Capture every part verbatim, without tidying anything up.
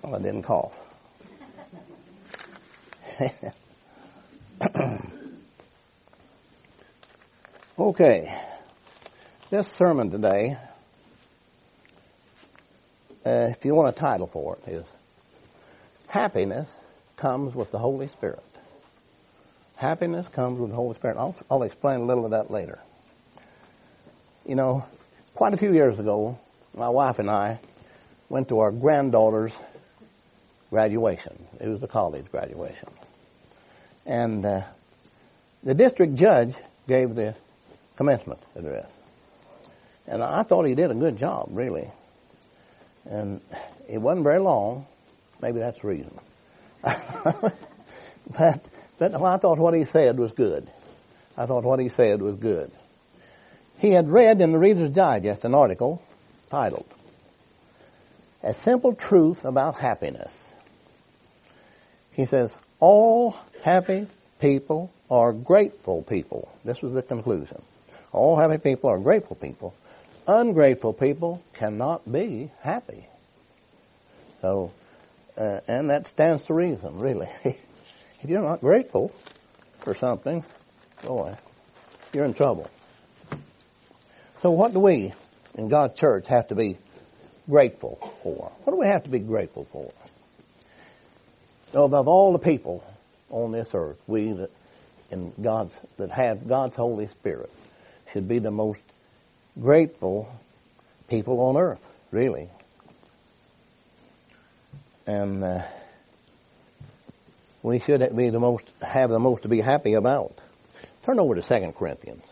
Well, I didn't cough. Okay. This sermon today, uh, if you want a title for it, is Happiness Comes with the Holy Spirit. Happiness comes with the Holy Spirit. I'll, I'll explain a little of that later. You know, quite a few years ago, my wife and I went to our granddaughter's graduation. It was the college graduation. And uh, the district judge gave the commencement address. And I thought he did a good job, really. And it wasn't very long. Maybe that's the reason. but but I thought what he said was good. I thought what he said was good. He had read in the Reader's Digest an article titled, A Simple Truth About Happiness. He says, all happy people are grateful people. This was the conclusion. All happy people are grateful people. Ungrateful people cannot be happy. So, uh, and that stands to reason, really. If you're not grateful for something, boy, you're in trouble. So what do we in God's church have to be grateful for? What do we have to be grateful for? So above all the people on this earth, we that in God's that have God's Holy Spirit should be the most grateful people on earth, really. And uh, we should be the most have the most to be happy about. Turn over to Second Corinthians.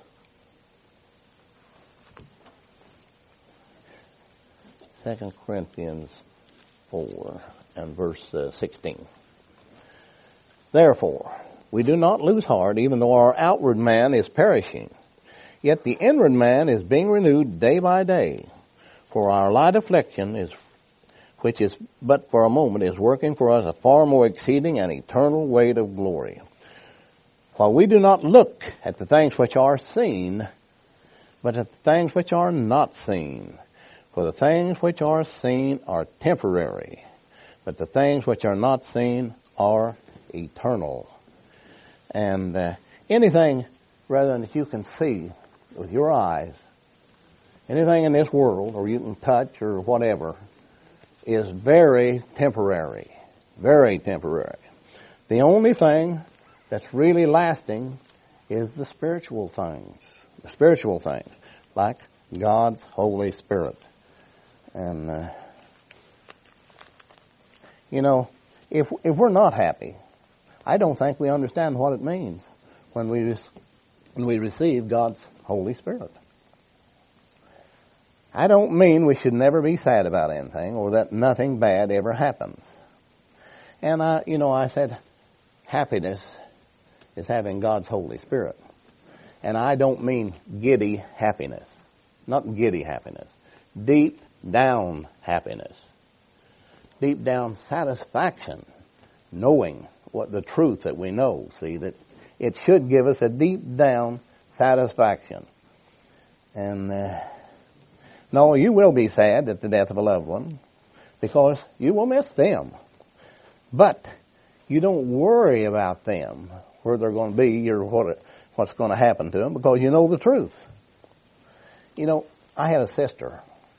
Second Corinthians four and verse uh, sixteen. Therefore, we do not lose heart, even though our outward man is perishing. Yet the inward man is being renewed day by day. For our light affliction, is, which is but for a moment, is working for us a far more exceeding and eternal weight of glory. While we do not look at the things which are seen, but at the things which are not seen. For the things which are seen are temporary, but the things which are not seen are eternal. And uh, anything rather than that you can see with your eyes, anything in this world, or you can touch or whatever, is very temporary. Very temporary. The only thing that's really lasting is the spiritual things. The spiritual things, like God's Holy Spirit. And, uh, you know, if if we're not happy, I don't think we understand what it means when we res- when we receive God's Holy Spirit. I don't mean we should never be sad about anything or that nothing bad ever happens. And I, you know, I said happiness is having God's Holy Spirit. And I don't mean giddy happiness. Not giddy happiness. Deep down happiness. Deep down satisfaction. Knowing what the truth that we know. See, that it should give us a deep down satisfaction. And uh, no, you will be sad at the death of a loved one because you will miss them. But you don't worry about them, where they're going to be or what what's going to happen to them, because you know the truth. You know, I had a sister,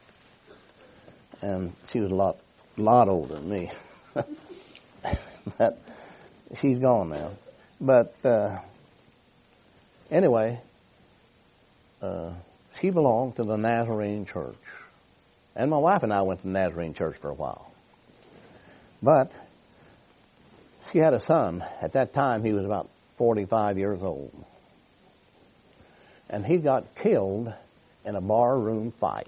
and she was a lot, lot older than me. But she's gone now. But uh, anyway, uh, she belonged to the Nazarene Church. And my wife and I went to the Nazarene Church for a while. But she had a son. At that time, he was about forty-five years old. And he got killed in a barroom fight.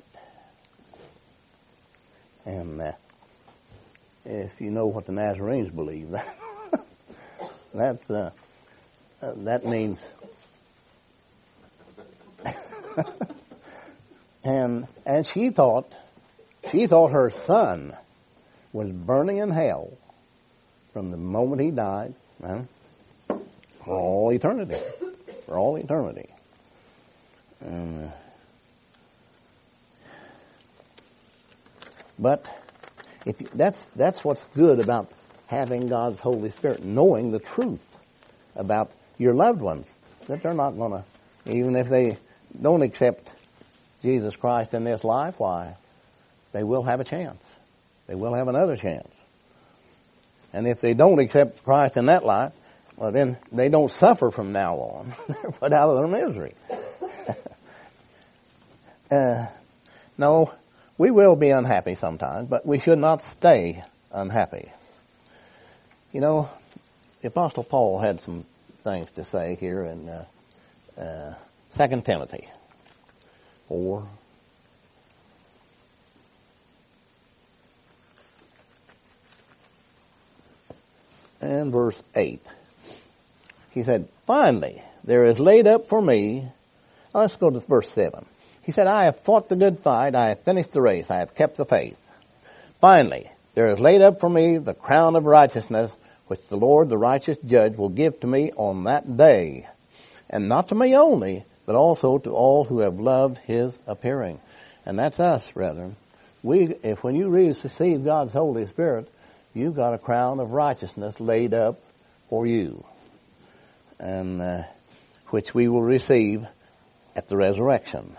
And uh, if you know what the Nazarenes believe, that that's, uh, uh, that means... and and she thought, she thought her son was burning in hell from the moment he died, huh, for all eternity, for all eternity. And, uh, but If you, that's that's what's good about having God's Holy Spirit, knowing the truth about your loved ones, that they're not going to, even if they don't accept Jesus Christ in this life, why, they will have a chance. They will have another chance. And if they don't accept Christ in that life, well, then they don't suffer from now on. They're put out of their misery. uh, no, we will be unhappy sometimes, but we should not stay unhappy. You know, the Apostle Paul had some things to say here in uh, uh, Second Timothy four. And verse eight. He said, finally, there is laid up for me. Oh, let's go to verse seven. He said, I have fought the good fight. I have finished the race. I have kept the faith. Finally, there is laid up for me the crown of righteousness, which the Lord, the righteous judge, will give to me on that day. And not to me only, but also to all who have loved his appearing. And that's us, brethren. We, if when you receive God's Holy Spirit, you've got a crown of righteousness laid up for you, and uh, which we will receive at the resurrection.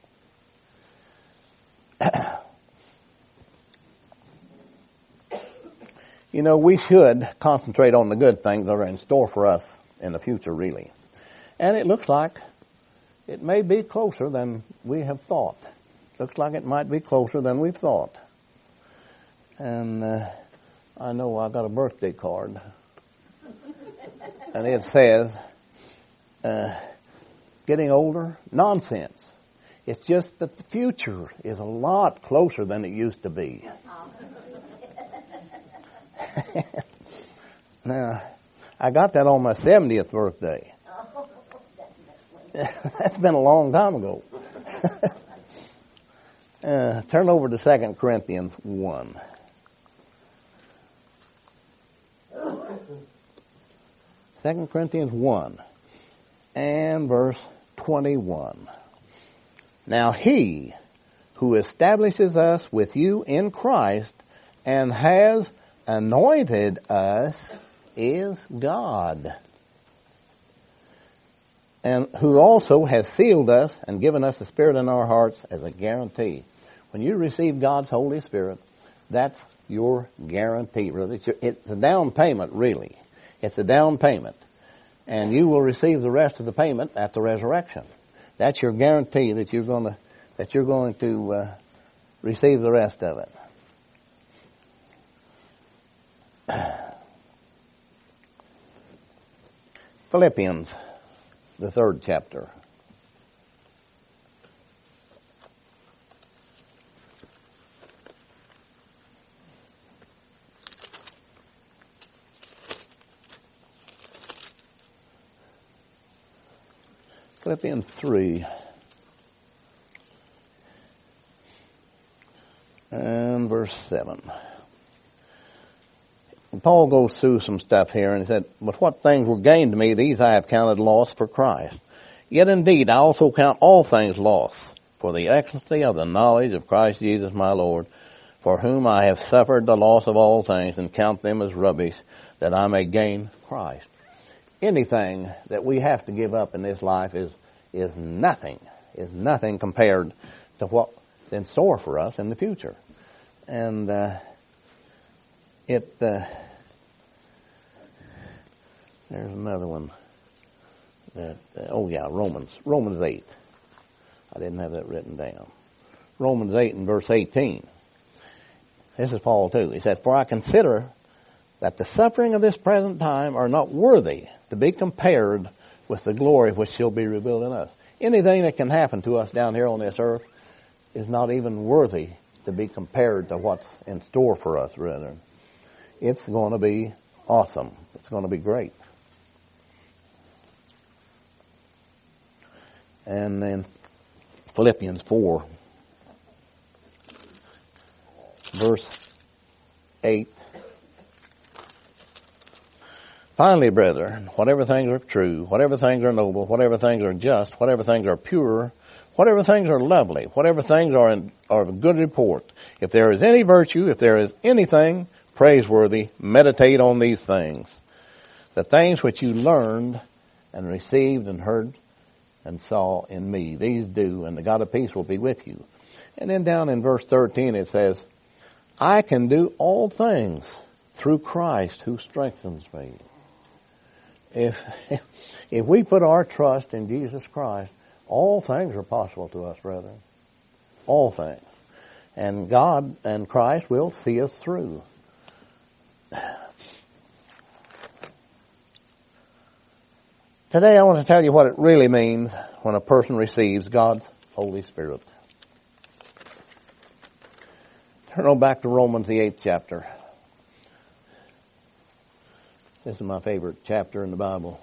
You know, we should concentrate on the good things that are in store for us in the future, really. And it looks like it may be closer than we have thought. Looks like it might be closer than we've thought. And uh, I know I got a birthday card. And it says, uh, getting older, nonsense. It's just that the future is a lot closer than it used to be. Now, I got that on my seventieth birthday. That's been a long time ago. uh, turn over to Second Corinthians one. Second Corinthians one and verse twenty-one. Now he who establishes us with you in Christ and has anointed us is God, and who also has sealed us and given us the Spirit in our hearts as a guarantee. When you receive God's Holy Spirit, that's your guarantee. It's, your, it's a down payment, really. It's a down payment. And you will receive the rest of the payment at the resurrection. That's your guarantee that you're going to, that you're going to uh, receive the rest of it. Philippians, the third chapter. Philippians three and verse seven. Paul goes through some stuff here and he said, but what things were gained to me, these I have counted loss for Christ. Yet indeed I also count all things loss for the excellency of the knowledge of Christ Jesus my Lord, for whom I have suffered the loss of all things and count them as rubbish, that I may gain Christ. Anything that we have to give up in this life is is nothing, is nothing compared to what's in store for us in the future. And uh, it, uh, there's another one that, uh, oh yeah, Romans, Romans eight. I didn't have that written down. Romans eight and verse eighteen. This is Paul too. He said, for I consider that the suffering of this present time are not worthy to be compared with the glory which shall be revealed in us. Anything that can happen to us down here on this earth is not even worthy to be compared to what's in store for us, brethren. It's going to be awesome. It's going to be great. And then Philippians four, verse eight. Finally, brethren, whatever things are true, whatever things are noble, whatever things are just, whatever things are pure, whatever things are lovely, whatever things are in, are of good report, if there is any virtue, if there is anything praiseworthy, meditate on these things. The things which you learned and received and heard and saw in me, these do, and the God of peace will be with you. And then down in verse thirteen it says, I can do all things through Christ who strengthens me. If, if we put our trust in Jesus Christ, all things are possible to us, brethren. All things. And God and Christ will see us through. Today I want to tell you what it really means when a person receives God's Holy Spirit. Turn on back to Romans, the eighth chapter. This is my favorite chapter in the Bible.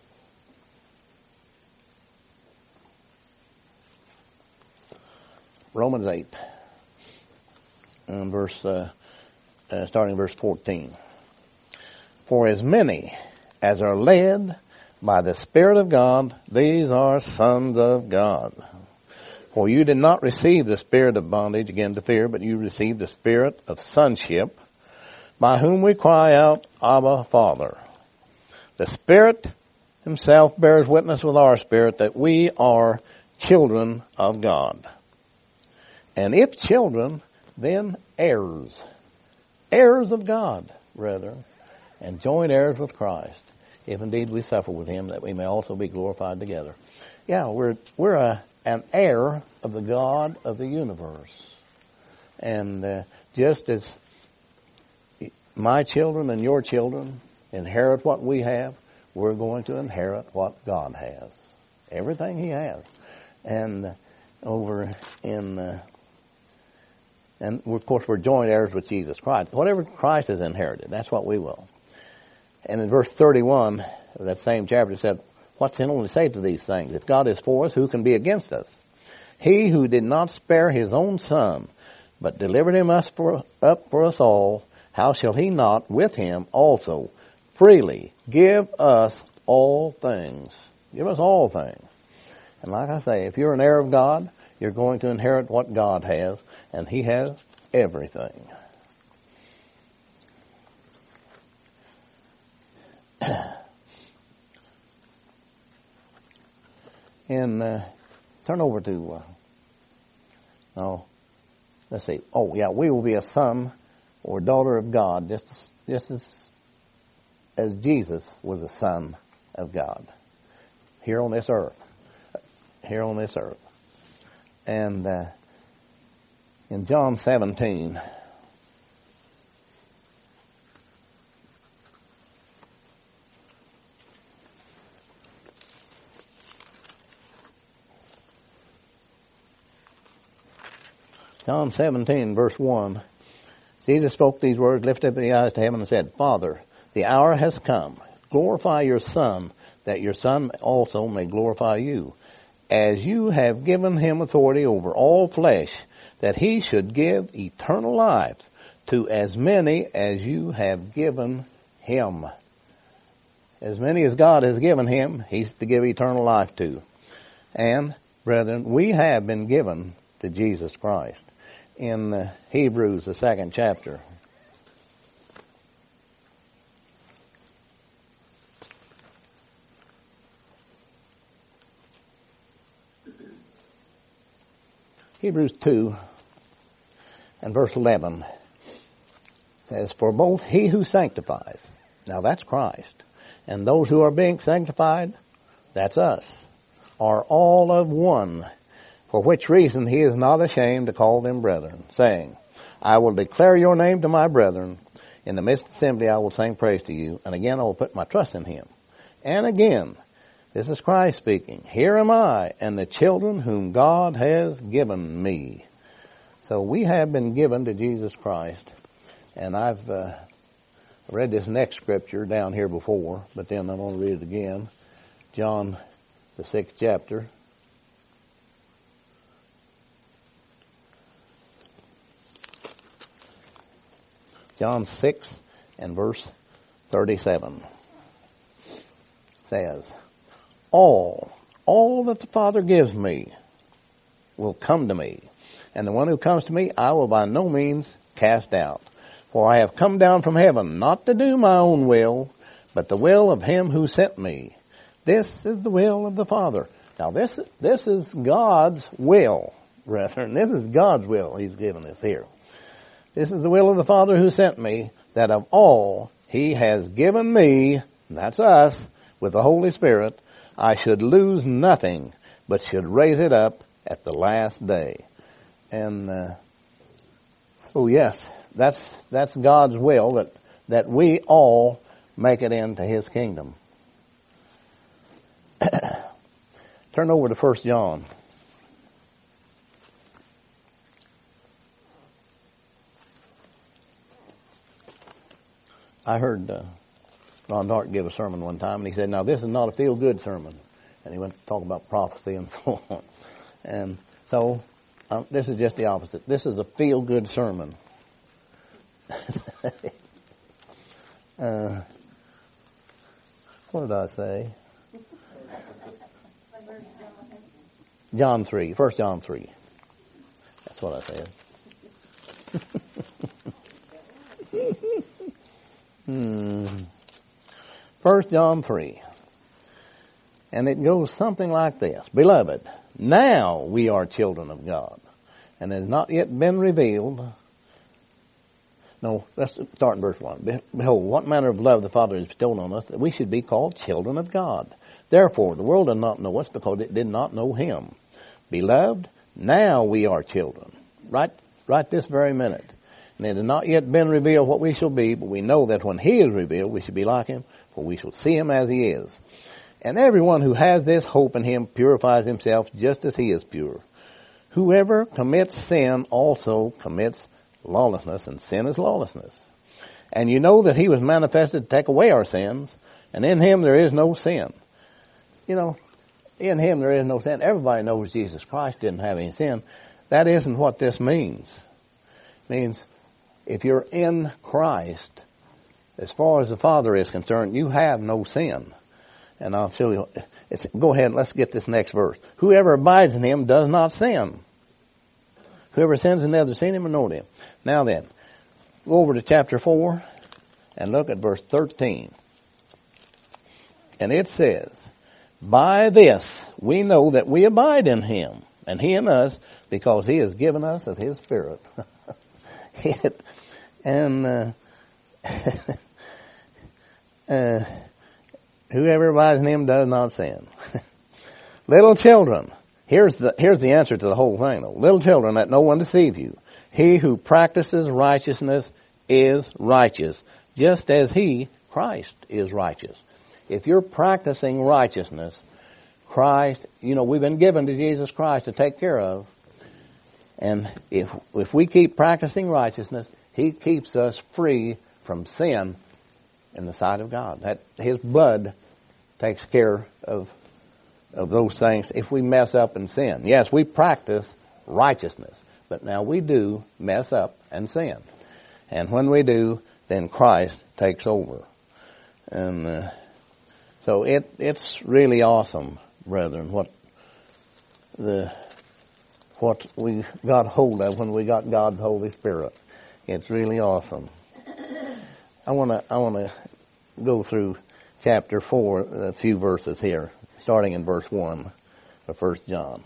Romans eight, and verse, uh, uh, starting verse fourteen. For as many as are led by the Spirit of God, these are sons of God. For you did not receive the spirit of bondage again to fear, but you received the spirit of sonship, by whom we cry out, Abba, Father. The Spirit Himself bears witness with our spirit that we are children of God. And if children, then heirs. Heirs of God, brethren, and joint heirs with Christ, if indeed we suffer with Him, that we may also be glorified together. Yeah, we're we're a, an heir of the God of the universe. And uh, just as my children and your children inherit what we have, we're going to inherit what God has. Everything He has. And uh, over in... Uh, And, of course, we're joint heirs with Jesus Christ. Whatever Christ has inherited, that's what we will. And in verse thirty-one of that same chapter, it said, what can only say to these things? If God is for us, who can be against us? He who did not spare His own Son, but delivered Him us for, up for us all, how shall He not with Him also freely give us all things? Give us all things. And like I say, if you're an heir of God, you're going to inherit what God has, and He has everything. And uh, turn over to, uh, no, let's see. Oh, yeah, we will be a son or daughter of God, just as, just as, as Jesus was a son of God here on this earth. Here on this earth. And uh, in John seventeen, John seventeen, verse one, Jesus spoke these words, lifted up the eyes to heaven and said, Father, the hour has come. Glorify your Son, that your Son also may glorify you, as you have given Him authority over all flesh, that He should give eternal life to as many as you have given Him. As many as God has given Him, He's to give eternal life to. And, brethren, we have been given to Jesus Christ. In uh, Hebrews, the second chapter, Hebrews two and verse eleven says, for both He who sanctifies, now that's Christ, and those who are being sanctified, that's us, are all of one, for which reason He is not ashamed to call them brethren, saying, I will declare your name to my brethren. In the midst of the assembly I will sing praise to you, and again I will put my trust in Him. And again, this is Christ speaking. Here am I and the children whom God has given me. So we have been given to Jesus Christ. And I've uh, read this next scripture down here before, but then I'm going to read it again. John, the sixth chapter. John six and verse thirty-seven says, All, all that the Father gives me will come to me. And the one who comes to me, I will by no means cast out. For I have come down from heaven, not to do my own will, but the will of him who sent me. This is the will of the Father. Now this, this is God's will, brethren. This is God's will he's given us here. This is the will of the Father who sent me, that of all he has given me, and that's us, with the Holy Spirit, I should lose nothing, but should raise it up at the last day. And, uh, oh yes, that's, that's God's will, that, that we all make it into his kingdom. Turn over to First John. I heard uh, Ron Dart give a sermon one time, and he said, now this is not a feel-good sermon. And he went to talk about prophecy and so on. And so um, this is just the opposite. This is a feel-good sermon. uh, what did I say? John three, First John three. That's what I said. hmm. First John three. And it goes something like this. Beloved, now we are children of God, and it has not yet been revealed. No, let's start in verse one. Behold, what manner of love the Father has bestowed on us, that we should be called children of God. Therefore, the world does not know us, because it did not know him. Beloved, now we are children. Right, right this very minute. And it has not yet been revealed what we shall be, but we know that when he is revealed, we shall be like him, for we shall see him as he is. And everyone who has this hope in him purifies himself just as he is pure. Whoever commits sin also commits lawlessness, and sin is lawlessness. And you know that he was manifested to take away our sins, and in him there is no sin. You know, in him there is no sin. Everybody knows Jesus Christ didn't have any sin. That isn't what this means. It means if you're in Christ, as far as the Father is concerned, you have no sin. And I'll show you. It's, go ahead, let's get this next verse. Whoever abides in him does not sin. Whoever sins has neither seen him or known him. Now then, go over to chapter four and look at verse thirteen. And it says, by this we know that we abide in him, and he in us, because he has given us of his Spirit. it, and uh, uh, whoever abides in him does not sin. Little children, here's the here's the answer to the whole thing, though. Little children, let no one deceive you. He who practices righteousness is righteous, just as he, Christ, is righteous. If you're practicing righteousness, Christ, you know, we've been given to Jesus Christ to take care of. And if if we keep practicing righteousness, he keeps us free from sin in the sight of God. That his blood takes care of of those things if we mess up and sin. Yes, we practice righteousness, but now we do mess up and sin. And when we do, then Christ takes over. And uh, so it it's really awesome, brethren, what the what we got hold of when we got God's Holy Spirit. It's really awesome. I want to I want to go through chapter four, a few verses here, starting in verse one of First John.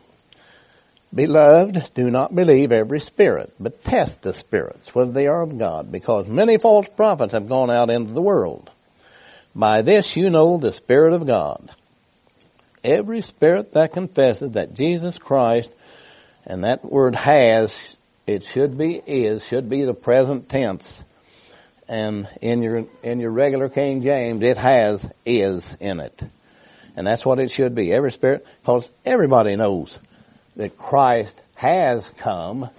Beloved, do not believe every spirit, but test the spirits, whether they are of God, because many false prophets have gone out into the world. By this you know the Spirit of God. Every spirit that confesses that Jesus Christ, and that word has, it should be is, should be the present tense. And in your in your regular King James, it has is in it. And that's what it should be. Every spirit, because everybody knows that Christ has come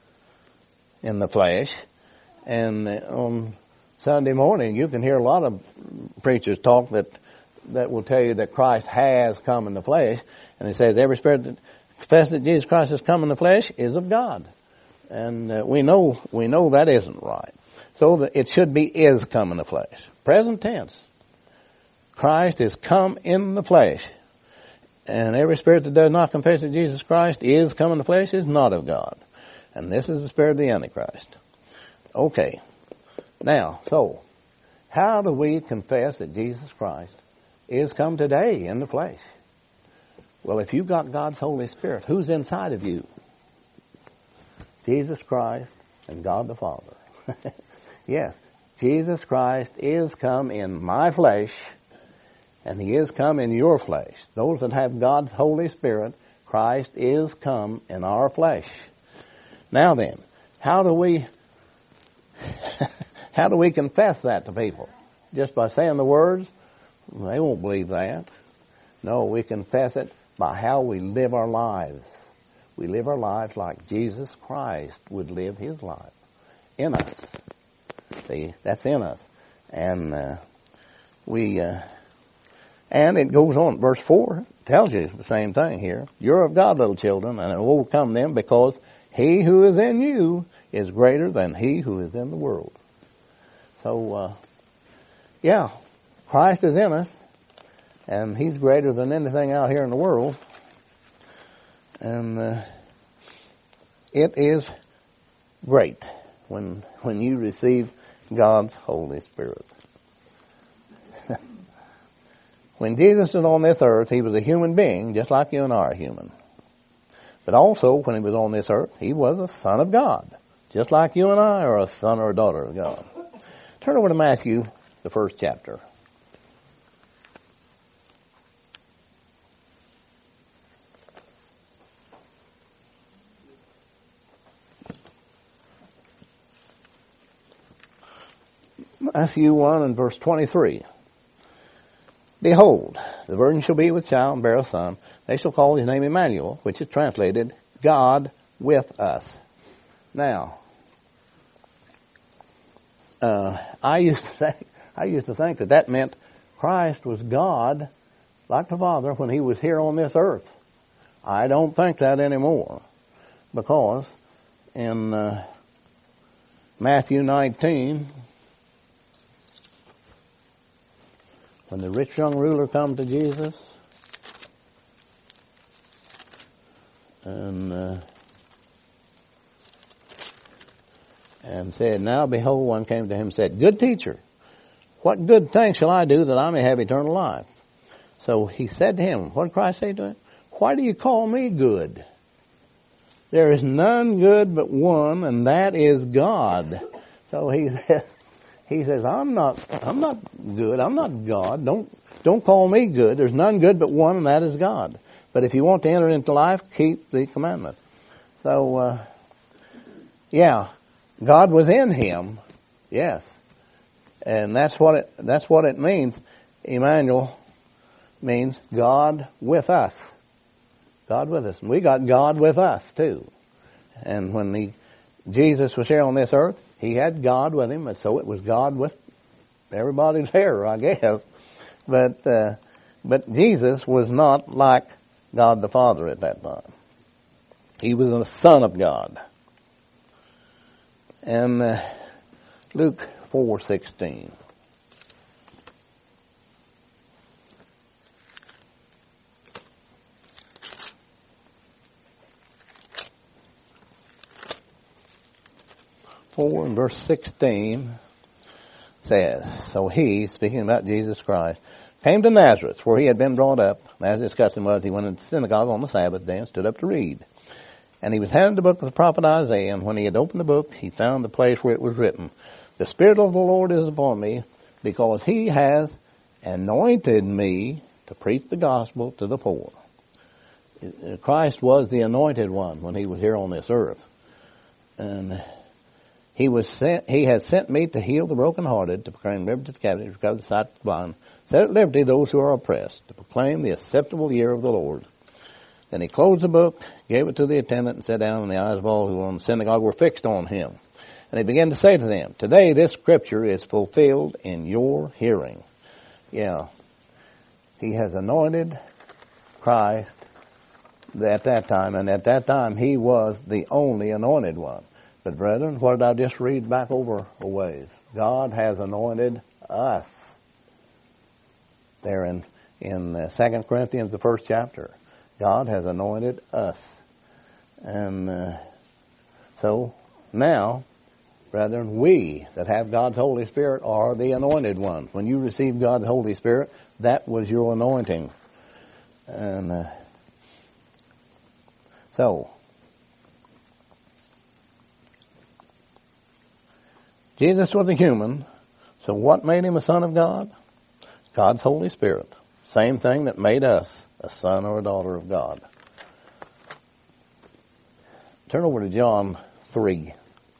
in the flesh. And on Sunday morning, you can hear a lot of preachers talk that that will tell you that Christ has come in the flesh. And it says every spirit that confesses that Jesus Christ has come in the flesh is of God. And uh, we know we know that isn't right. So that it should be is come in the flesh. Present tense. Christ is come in the flesh. And every spirit that does not confess that Jesus Christ is come in the flesh is not of God. And this is the spirit of the Antichrist. Okay. Now, so, how do we confess that Jesus Christ is come today in the flesh? Well, if you've got God's Holy Spirit, who's inside of you? Jesus Christ and God the Father. Yes, Jesus Christ is come in my flesh, and He is come in your flesh. Those that have God's Holy Spirit, Christ is come in our flesh. Now then, how do we how do we confess that to people? Just by saying the words? They won't believe that. No, we confess it by how we live our lives. We live our lives like Jesus Christ would live His life in us. See, that's in us. And uh, we, uh, and it goes on. Verse four tells you the same thing here. You're of God, little children, and overcome them, because He who is in you is greater than he who is in the world. So, uh, yeah, Christ is in us, and He's greater than anything out here in the world. And uh, it is great when when you receive God's Holy Spirit. When Jesus was on this earth, He was a human being, just like you and I are human. But also, when He was on this earth, He was a Son of God, just like you and I are a son or a daughter of God. Turn over to Matthew, the first chapter. Matthew one and verse twenty-three. Behold, the virgin shall be with child and bear a son. They shall call His name Emmanuel, which is translated, God with us. Now, uh, I used to think, I used to think that that meant Christ was God, like the Father, when He was here on this earth. I don't think that anymore, because in uh, Matthew nineteen, when the rich young ruler come to Jesus and uh, and said, now behold, one came to him and said, good teacher, what good thing shall I do that I may have eternal life? So he said to him, what did Christ say to him? Why do you call me good? There is none good but one, and that is God. So he says, He says, I'm not, I'm not good. I'm not God. Don't, don't call me good. There's none good but one, and that is God. But if you want to enter into life, keep the commandment. So, uh, yeah, God was in Him. Yes. And that's what it, that's what it means. Emmanuel means God with us. God with us. And we got God with us too. And when he, Jesus was here on this earth, He had God with Him, and so it was God with everybody there, I guess. But uh, but Jesus was not like God the Father at that time. He was a Son of God. And uh, Luke four sixteen. four and verse sixteen says, so He, speaking about Jesus Christ, came to Nazareth, where He had been brought up. As His custom was, He went into the synagogue on the Sabbath day and stood up to read. And He was handed the book of the prophet Isaiah, and when He had opened the book, He found the place where it was written, the Spirit of the Lord is upon me, because He has anointed me to preach the gospel to the poor. Christ was the anointed one when He was here on this earth. And He was sent, He has sent me to heal the brokenhearted, to proclaim liberty to the captives, to recover the sight to the blind, set at liberty those who are oppressed, to proclaim the acceptable year of the Lord. Then He closed the book, gave it to the attendant, and sat down, and the eyes of all who were in the synagogue were fixed on Him. And He began to say to them, today this scripture is fulfilled in your hearing. Yeah. He has anointed Christ at that time, and at that time He was the only anointed one. But brethren, what did I just read back over a ways? God has anointed us. There in, in uh, Second Corinthians, the first chapter. God has anointed us. And uh, so now, brethren, we that have God's Holy Spirit are the anointed ones. When you received God's Holy Spirit, that was your anointing. And uh, so, Jesus was a human, so what made him a son of God? God's Holy Spirit. Same thing that made us a son or a daughter of God. Turn over to John three.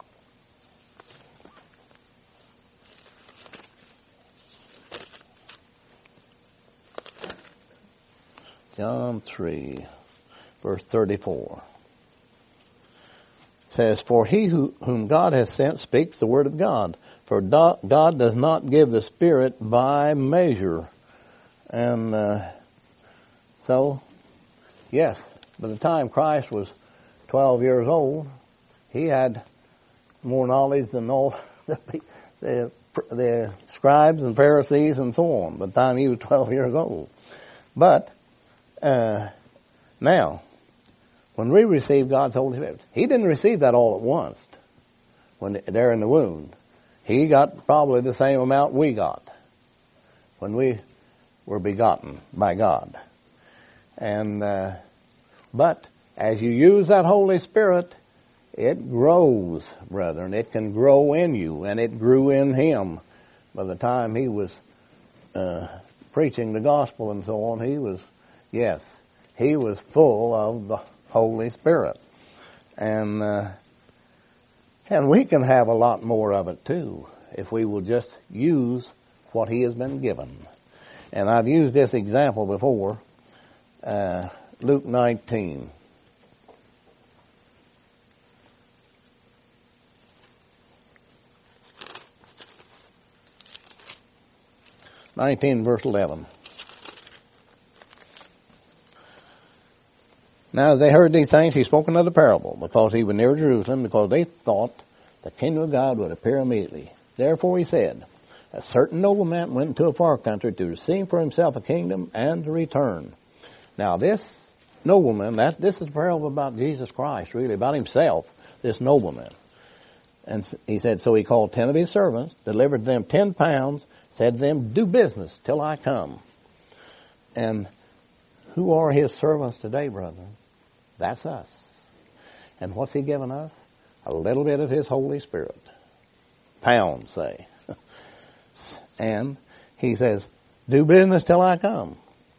John three, verse thirty-four. It says, "For he who, whom God has sent speaks the word of God. For do, God does not give the Spirit by measure." And uh, so, yes, by the time Christ was twelve years old, he had more knowledge than all the, the, the scribes and Pharisees and so on by the time he was twelve years old. But uh, now, when we receive God's Holy Spirit, he didn't receive that all at once when they're in the womb. He got probably the same amount we got when we were begotten by God. And uh, but as you use that Holy Spirit, it grows, brethren. It can grow in you, and it grew in him. By the time he was uh, preaching the gospel and so on, he was, yes, he was full of the Holy Spirit. And uh, and we can have a lot more of it too, if we will just use what he has been given. And I've used this example before, uh, Luke nineteen. nineteen verse eleven. Now as they heard these things, he spoke another parable, because he was near Jerusalem, because they thought the kingdom of God would appear immediately. Therefore he said, a certain nobleman went into a far country to receive for himself a kingdom and to return. Now this nobleman, that this is a parable about Jesus Christ, really, about himself, this nobleman. And he said, so he called ten of his servants, delivered them ten pounds, said to them, do business till I come. And who are his servants today, brethren? That's us. And what's he given us? A little bit of his Holy Spirit. Pounds, say. And he says, do business till I come.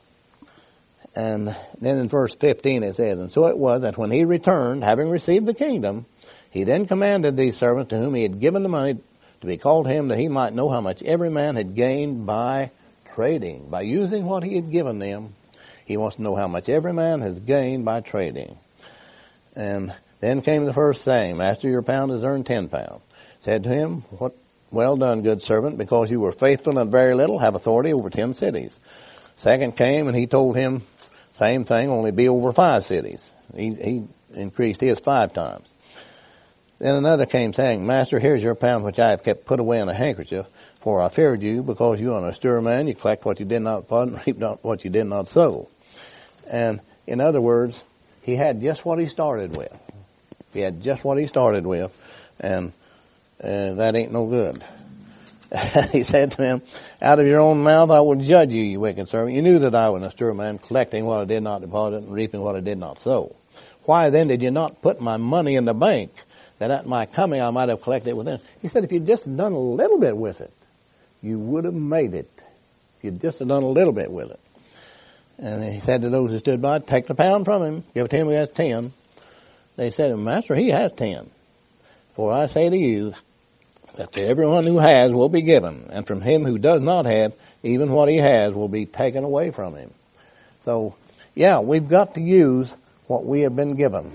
And then in verse fifteen it says, and so it was that when he returned, having received the kingdom, he then commanded these servants to whom he had given the money to be called to him, that he might know how much every man had gained by trading. By using what he had given them, he wants to know how much every man has gained by trading. And then came the first saying, Master, your pound has earned ten pounds. Said to him, what, well done, good servant, because you were faithful in very little, have authority over ten cities. Second came, and he told him, same thing, only be over five cities. He, he increased his five times. Then another came saying, Master, here's your pound which I have kept put away in a handkerchief, for I feared you, because you are an austere man, you collect what you did not put, and reap not what you did not sow. And in other words, he had just what he started with. He had just what he started with, and uh, that ain't no good. He said to him, out of your own mouth I will judge you, you wicked servant. You knew that I was an austere man, collecting what I did not deposit and reaping what I did not sow. Why then did you not put my money in the bank, that at my coming I might have collected it within? He said, if you'd just done a little bit with it, you would have made it. If you'd just done a little bit with it. And he said to those who stood by, take the pound from him, give it to him who has ten. They said to him, Master, he has ten. For I say to you, that to everyone who has will be given, and from him who does not have, even what he has will be taken away from him. So, yeah, we've got to use what we have been given.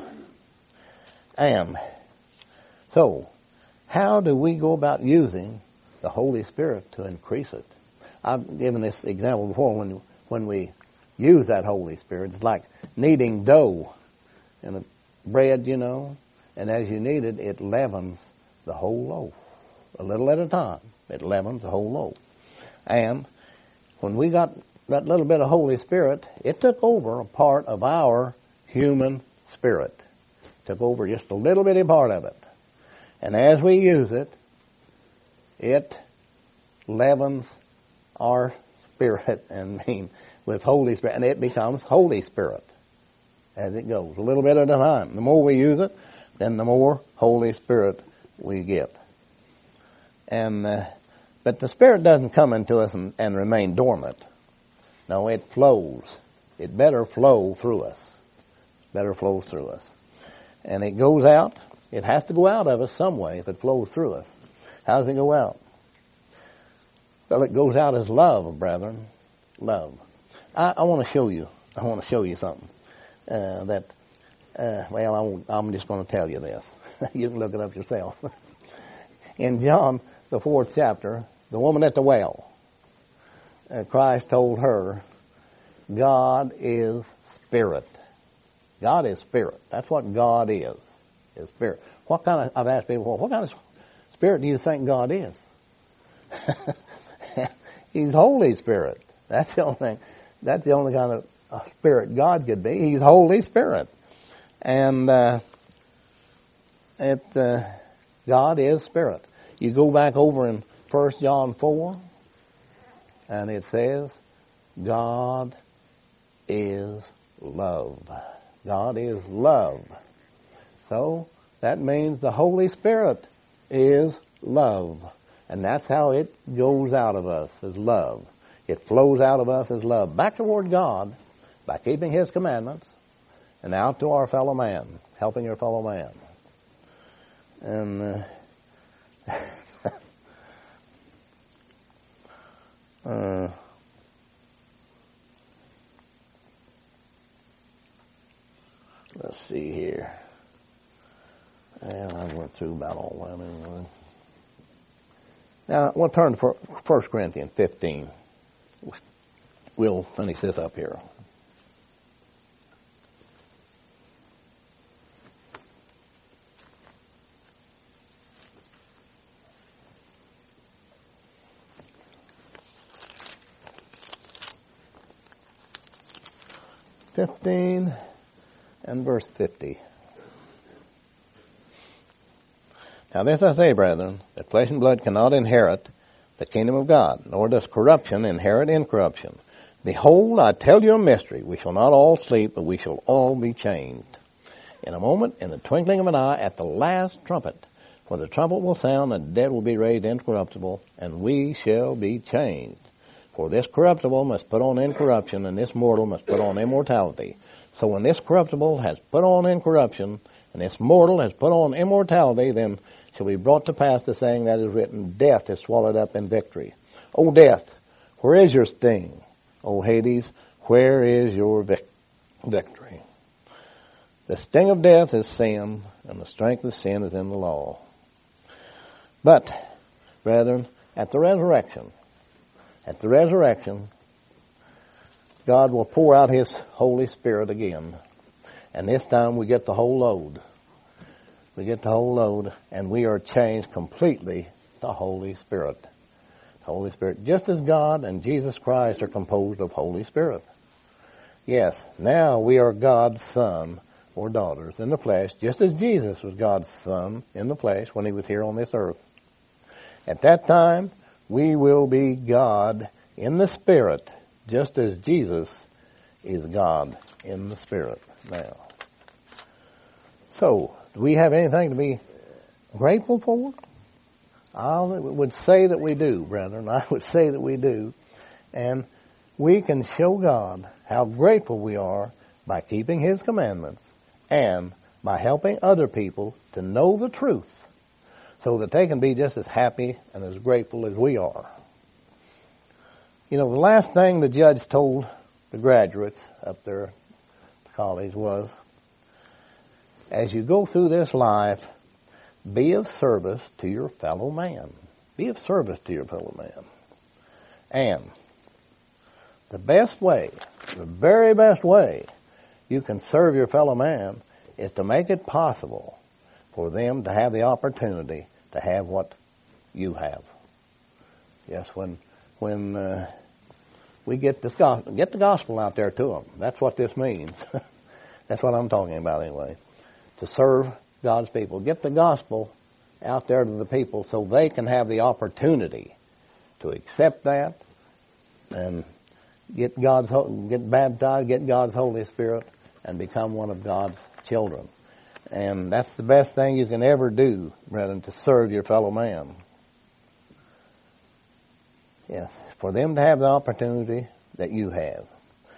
And so, how do we go about using the Holy Spirit to increase it? I've given this example before. When when we use that Holy Spirit, it's like kneading dough in a bread, you know, and as you knead it, it leavens the whole loaf. A little at a time, it leavens the whole loaf. And when we got that little bit of Holy Spirit, it took over a part of our human spirit. Took over just a little bitty part of it. And as we use it, it leavens our spirit and mean with Holy Spirit, and it becomes Holy Spirit as it goes, a little bit at a time. The more we use it, then the more Holy Spirit we get. And uh, but the Spirit doesn't come into us and, and remain dormant. No, it flows. It better flow through us. Better flow through us. And it goes out. It has to go out of us some way if it flows through us. How does it go out? Well, it goes out as love, brethren. Love. I, I want to show you. I want to show you something. Uh, that, uh, well, I won't, I'm just going to tell you this. You can look it up yourself. In John, the fourth chapter, the woman at the well, uh, Christ told her, God is spirit. God is spirit. That's what God is, is spirit. What kind of, I've asked people, well, what kind of spirit do you think God is? He's Holy Spirit. That's the only thing. That's the only kind of uh, spirit God could be. He's Holy Spirit. And uh, it, uh, God is spirit. You go back over in First John four, and it says, God is love. God is love. So that means the Holy Spirit is love. And that's how it goes out of us, as love. It flows out of us as love. Back toward God by keeping His commandments, and out to our fellow man, helping your fellow man. And uh, uh, let's see here. And I went through about all that anyway. Now, we'll turn to First Corinthians fifteen. We'll finish this up here. Fifteen and verse fifty. Now this I say, brethren, that flesh and blood cannot inherit the kingdom of God, nor does corruption inherit incorruption. Behold, I tell you a mystery. We shall not all sleep, but we shall all be changed. In a moment, in the twinkling of an eye, at the last trumpet. For the trumpet will sound, and the dead will be raised incorruptible, and we shall be changed. For this corruptible must put on incorruption, and this mortal must put on immortality. So when this corruptible has put on incorruption, and this mortal has put on immortality, then shall be brought to pass the saying that is written, death is swallowed up in victory. O death, where is your sting? O Hades, where is your vic- victory? The sting of death is sin, and the strength of sin is in the law. But, brethren, at the resurrection, at the resurrection, God will pour out His Holy Spirit again. And this time we get the whole load. We get the whole load, and we are changed completely to Holy Spirit. Holy Spirit, just as God and Jesus Christ are composed of Holy Spirit. Yes, now we are God's son or daughters in the flesh, just as Jesus was God's son in the flesh when He was here on this earth. At that time, we will be God in the Spirit, just as Jesus is God in the Spirit now. So, do we have anything to be grateful for? I would say that we do, brethren. I would say that we do. And we can show God how grateful we are by keeping His commandments and by helping other people to know the truth so that they can be just as happy and as grateful as we are. You know, the last thing the judge told the graduates up there at the college was, as you go through this life, be of service to your fellow man. Be of service to your fellow man. And the best way, the very best way you can serve your fellow man is to make it possible for them to have the opportunity to have what you have. Yes, when when uh, we get this gospel, get the gospel out there to them. That's what this means. That's what I'm talking about anyway. To serve God's people. Get the gospel out there to the people so they can have the opportunity to accept that and get God's get baptized, get God's Holy Spirit, and become one of God's children. And that's the best thing you can ever do, brethren, to serve your fellow man. Yes, for them to have the opportunity that you have.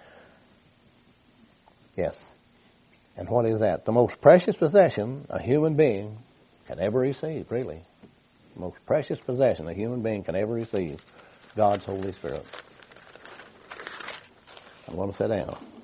Yes. And what is that? The most precious possession a human being can ever receive, really. The most precious possession a human being can ever receive, God's Holy Spirit. I'm going to sit down.